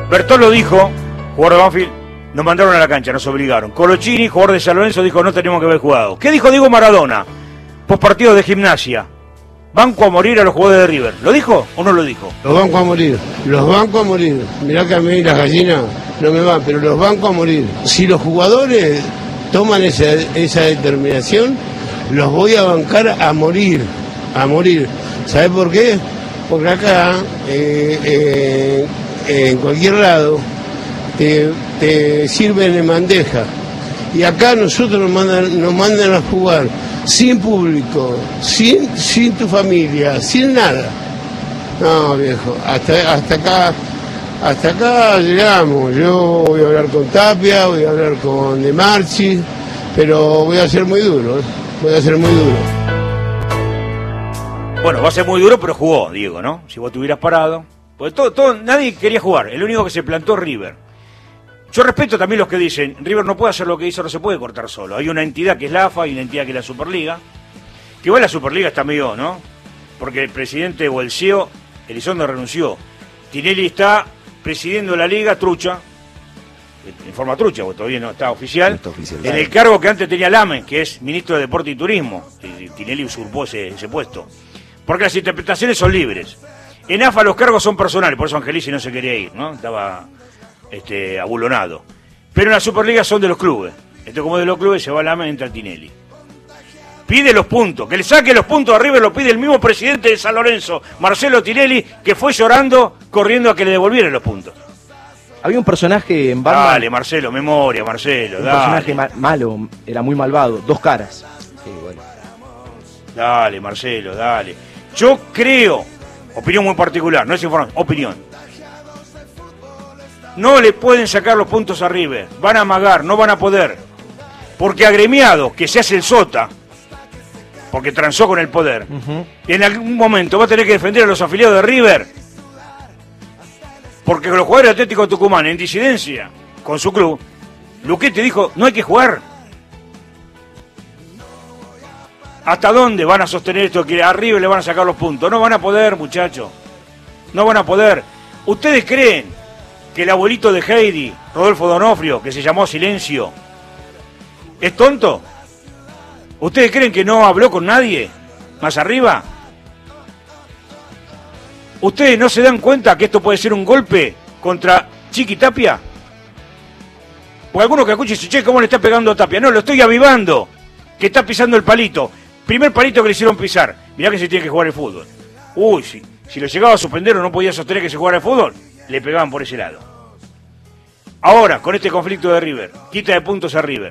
Bertolo dijo, jugador de Banfield, nos mandaron a la cancha, nos obligaron. Colochini, jugador de San Lorenzo, dijo, no tenemos que haber jugado. ¿Qué dijo Diego Maradona? Post partido de Gimnasia. Banco a morir a los jugadores de River. ¿Lo dijo o no lo dijo? Los banco a morir, los banco a morir. Mirá que a mí las gallinas no me van, pero los banco a morir. Si los jugadores toman esa determinación, los voy a bancar a morir, a morir. ¿Sabés por qué? Porque acá, en cualquier lado, te sirven en bandeja. Y acá nosotros nos mandan a jugar sin público, sin tu familia, sin nada. No, viejo, hasta acá llegamos. Yo voy a hablar con Tapia, voy a hablar con De Marchi, pero voy a ser muy duro, voy a ser muy duro. Bueno, va a ser muy duro, pero jugó, Diego, ¿no? Si vos te hubieras parado. Porque nadie quería jugar, el único que se plantó River. Yo respeto también los que dicen, River no puede hacer lo que hizo, no se puede cortar solo. Hay una entidad que es la AFA y una entidad que es la Superliga. Que igual la Superliga está medio, ¿no? Porque el presidente o el CEO, Elizondo renunció. Tinelli está presidiendo la liga trucha, en forma trucha, porque todavía no está oficial, en el cargo que antes tenía Lame, que es ministro de Deporte y Turismo. Tinelli usurpó ese puesto. Porque las interpretaciones son libres. En AFA los cargos son personales, por eso Angelici no se quería ir, ¿no? Estaba abulonado. Pero en la Superliga son de los clubes. Entonces, como de los clubes, se va la mente entra Tinelli. Pide los puntos, que le saque los puntos a River, lo pide el mismo presidente de San Lorenzo, Marcelo Tinelli, que fue llorando, corriendo a que le devolvieran los puntos. Había un personaje en Batman. Dale, Marcelo, memoria, Marcelo, dale. Un personaje malo, era muy malvado, dos caras. Sí, bueno. Dale, Marcelo, dale. Yo creo, opinión muy particular, no es información, opinión. No le pueden sacar los puntos a River, van a amagar, no van a poder. Porque agremiado, que se hace el sota, porque transó con el poder, en algún momento va a tener que defender a los afiliados de River. Porque los jugadores de Atlético Tucumán, en disidencia con su club, Luquete dijo, no hay que jugar. ¿Hasta dónde van a sostener esto que a River le van a sacar los puntos? No van a poder, muchachos. No van a poder. ¿Ustedes creen que el abuelito de Heidi, Rodolfo Donofrio, que se llamó Silencio, es tonto? ¿Ustedes creen que no habló con nadie más arriba? ¿Ustedes no se dan cuenta que esto puede ser un golpe contra Chiqui Tapia? Porque algunos que escuchen dicen, che, ¿cómo le está pegando a Tapia? No, lo estoy avivando, que está pisando el palito. Primer palito que le hicieron pisar. Mirá que se tiene que jugar el fútbol. Uy, si lo llegaba a suspender o no podía sostener que se jugara el fútbol, le pegaban por ese lado. Ahora, con este conflicto de River, quita de puntos a River,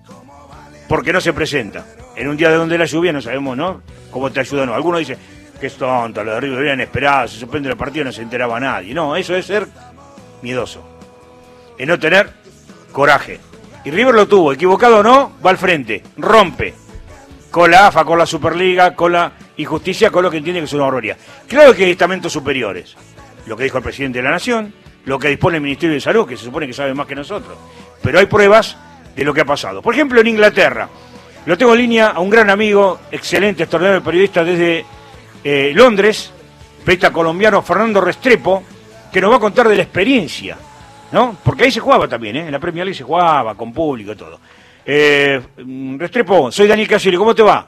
porque no se presenta. En un día de donde la lluvia no sabemos, ¿no? Cómo te ayuda, no. Algunos dicen que es tonto, lo de River era inesperado, se suspende el partido, no se enteraba nadie. No, eso es ser miedoso. Es no tener coraje. Y River lo tuvo, equivocado o no, va al frente, rompe. Con la AFA, con la Superliga, con la injusticia, con lo que entiende que es una barbaridad. Claro que hay estamentos superiores. Lo que dijo el presidente de la Nación, lo que dispone el Ministerio de Salud, que se supone que sabe más que nosotros. Pero hay pruebas de lo que ha pasado. Por ejemplo, en Inglaterra, lo tengo en línea a un gran amigo, excelente, extraordinario periodista desde Londres, periodista colombiano Fernando Restrepo, que nos va a contar de la experiencia, ¿no? Porque ahí se jugaba también, en la Premier League se jugaba con público y todo. Restrepo, soy Daniel Casiri, ¿cómo te va?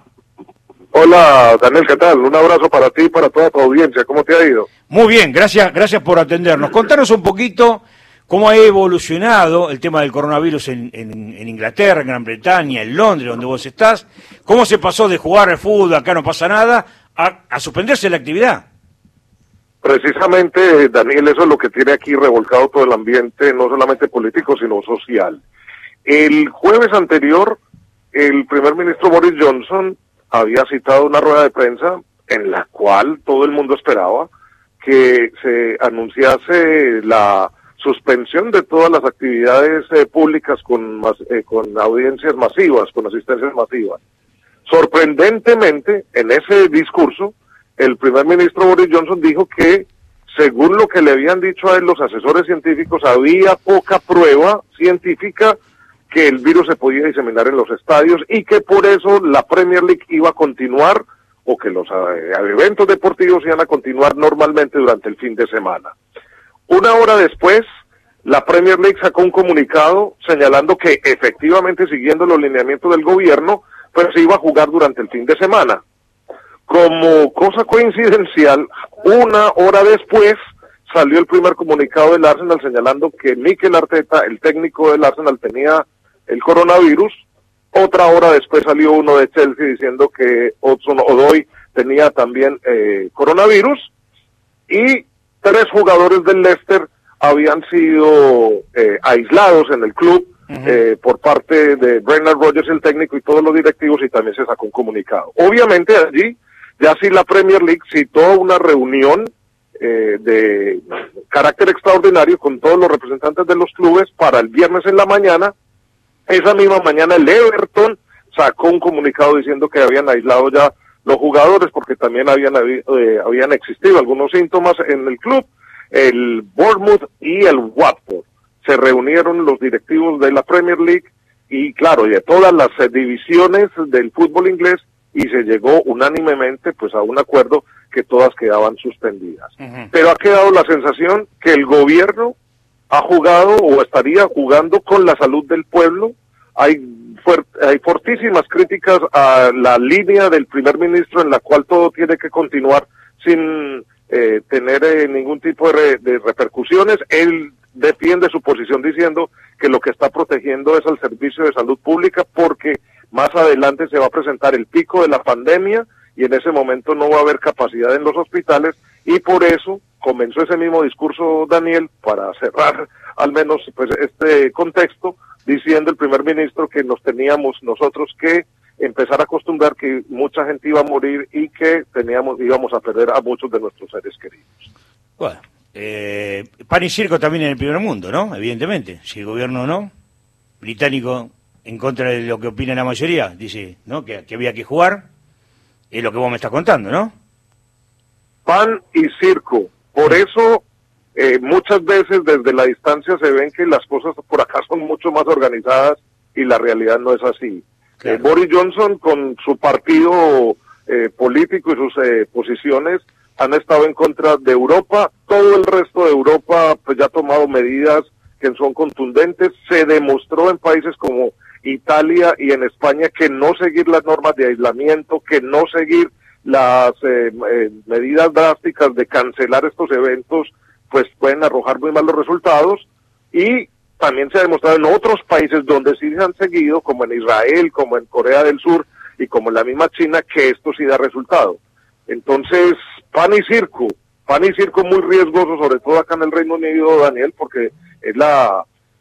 Hola, Daniel, ¿qué tal? Un abrazo para ti y para toda tu audiencia. ¿Cómo te ha ido? Muy bien, gracias por atendernos. Contanos un poquito cómo ha evolucionado el tema del coronavirus en Inglaterra, en Gran Bretaña, en Londres, donde vos estás. ¿Cómo se pasó de jugar al fútbol, acá no pasa nada, a suspenderse la actividad? Precisamente, Daniel, eso es lo que tiene aquí revolcado todo el ambiente, no solamente político, sino social. El jueves anterior, el primer ministro Boris Johnson había citado una rueda de prensa en la cual todo el mundo esperaba que se anunciase la suspensión de todas las actividades públicas con audiencias masivas, con asistencias masivas. Sorprendentemente, en ese discurso, el primer ministro Boris Johnson dijo que, según lo que le habían dicho a él los asesores científicos, había poca prueba científica que el virus se podía diseminar en los estadios y que por eso la Premier League iba a continuar, o que los eventos deportivos iban a continuar normalmente durante el fin de semana. Una hora después, la Premier League sacó un comunicado señalando que efectivamente, siguiendo los lineamientos del gobierno, pues se iba a jugar durante el fin de semana. Como cosa coincidencial, una hora después salió el primer comunicado del Arsenal señalando que Mikel Arteta, el técnico del Arsenal, tenía el coronavirus. Otra hora después salió uno de Chelsea diciendo que Hudson-Odoi tenía también coronavirus, y 3 jugadores del Leicester habían sido aislados en el club por parte de Brendan Rodgers, el técnico, y todos los directivos, y también se sacó un comunicado. Obviamente allí, ya sí la Premier League citó una reunión de carácter extraordinario con todos los representantes de los clubes para el viernes en la mañana. Esa misma mañana el Everton sacó un comunicado diciendo que habían aislado ya los jugadores porque también habían existido algunos síntomas en el club. El Bournemouth y el Watford se reunieron los directivos de la Premier League y claro, de todas las divisiones del fútbol inglés, y se llegó unánimemente pues a un acuerdo que todas quedaban suspendidas. Pero ha quedado la sensación que el gobierno ha jugado o estaría jugando con la salud del pueblo. Hay fortísimas críticas a la línea del primer ministro en la cual todo tiene que continuar sin tener ningún tipo de repercusiones. Él defiende su posición diciendo que lo que está protegiendo es al servicio de salud pública, porque más adelante se va a presentar el pico de la pandemia y en ese momento no va a haber capacidad en los hospitales, y por eso comenzó ese mismo discurso, Daniel, para cerrar al menos pues este contexto, diciendo el primer ministro que nos teníamos nosotros que empezar a acostumbrar que mucha gente iba a morir y que íbamos a perder a muchos de nuestros seres queridos. Bueno, pan y circo también en el primer mundo, ¿no? Evidentemente, si el gobierno no, británico, en contra de lo que opina la mayoría, dice, ¿no? Que había que jugar, es lo que vos me estás contando, ¿no? Pan y circo, por eso muchas veces desde la distancia se ven que las cosas por acá son mucho más organizadas y la realidad no es así. Claro. Boris Johnson con su partido político y sus posiciones han estado en contra de Europa. Todo el resto de Europa pues ya ha tomado medidas que son contundentes. Se demostró en países como Italia y en España que no seguir las normas de aislamiento, que no seguir las medidas drásticas de cancelar estos eventos, pues pueden arrojar muy malos resultados. Y también se ha demostrado en otros países donde sí se han seguido, como en Israel, como en Corea del Sur y como en la misma China, que esto sí da resultado. Entonces, pan y circo muy riesgoso, sobre todo acá en el Reino Unido, Daniel, porque es la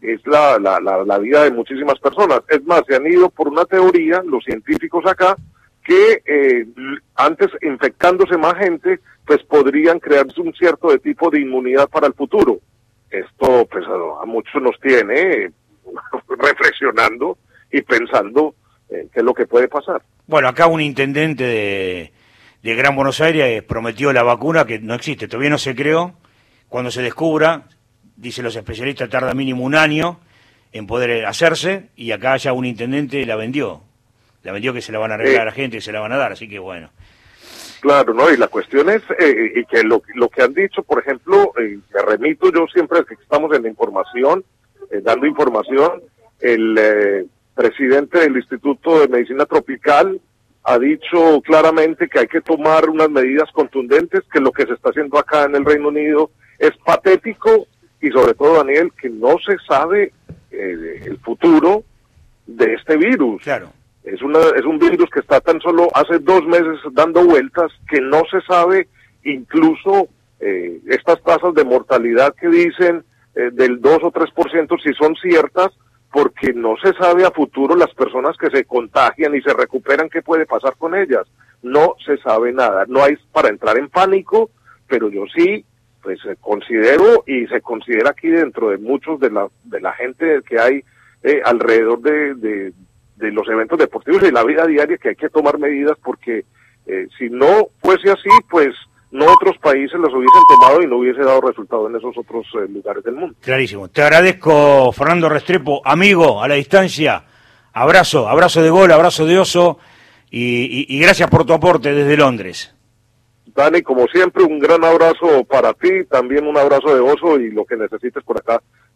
vida de muchísimas personas. Es más, se han ido por una teoría, los científicos acá, que antes infectándose más gente, pues podrían crearse un cierto tipo de inmunidad para el futuro. Esto pues a muchos nos tiene reflexionando y pensando qué es lo que puede pasar. Bueno, acá un intendente de Gran Buenos Aires prometió la vacuna que no existe, todavía no se creó. Cuando se descubra, dicen los especialistas, tarda mínimo 1 año en poder hacerse, y acá ya un intendente la vendió que se la van a arreglar a la gente, que se la van a dar, así que bueno. Claro, ¿no? Y la cuestión es, y que lo que han dicho, por ejemplo, me remito yo siempre que estamos en la información, dando información, el presidente del Instituto de Medicina Tropical ha dicho claramente que hay que tomar unas medidas contundentes, que lo que se está haciendo acá en el Reino Unido es patético, y sobre todo, Daniel, que no se sabe el futuro de este virus. Claro. Es un virus que está tan solo hace 2 meses dando vueltas, que no se sabe incluso estas tasas de mortalidad que dicen del 2 o 3% si son ciertas, porque no se sabe a futuro las personas que se contagian y se recuperan qué puede pasar con ellas. No se sabe nada. No hay para entrar en pánico, pero yo sí pues considero, y se considera aquí dentro de muchos de la gente que hay alrededor de los eventos deportivos y la vida diaria, que hay que tomar medidas, porque si no fuese así, pues no otros países los hubiesen tomado y no hubiese dado resultado en esos otros lugares del mundo. Clarísimo. Te agradezco, Fernando Restrepo, amigo, a la distancia. Abrazo de gol, abrazo de oso, y gracias por tu aporte desde Londres. Dani, como siempre, un gran abrazo para ti, también un abrazo de oso, y lo que necesites por acá,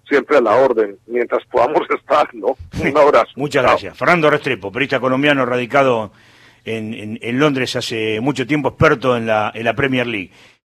siempre a la orden, mientras podamos estar, ¿no? Un abrazo. Muchas gracias. Fernando Restrepo, periodista colombiano radicado en Londres hace mucho tiempo, experto en la Premier League.